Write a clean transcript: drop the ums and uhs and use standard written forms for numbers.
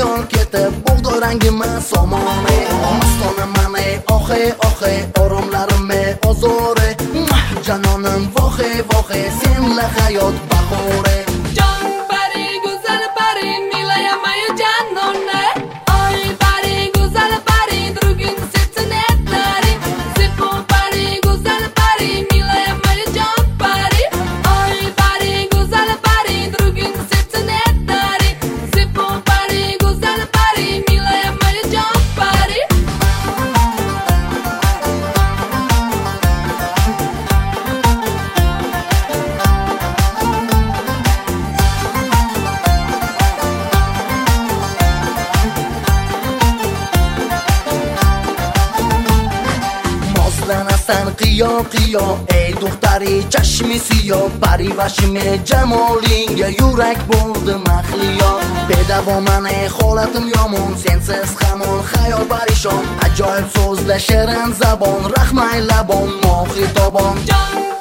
xayol ketib bug'doy rangimni somoni mastona mani oxe oxe oromlarimni ozore janonim voxe voxe senla hayot bahore jon pari go'zal pari milaya moya janona oy pari go'zal pari другим сердце нет дари сыпу pari go'zal pari milaya moya jon pari oy pari go'zal pari другим сердце нет дари сыпу pari go'zal pari milaya moya jon pari Sen qiyo qiyo ey duxtari chashmi siyo parivashime jamolinga yurak bo'ldi mahliyo bedavoman ey holatim yomon sensiz hamon xayol parishon ajoyib so'zda shirin zabon rahmay labon mohi tobon jon